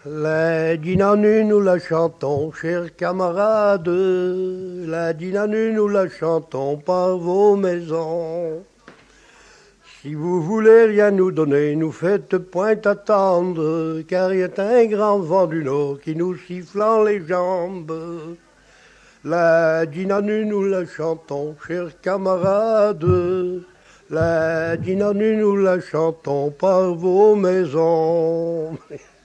La dinanu, nous la chantons, chers camarades. La dinanu, nous la chantons par vos maisons. Si vous voulez rien nous donner, nous faites point attendre, car il y a un grand vent du nord qui nous sifflant les jambes. La dinanu, nous la chantons, chers camarades. La dinanu, nous la chantons par vos maisons.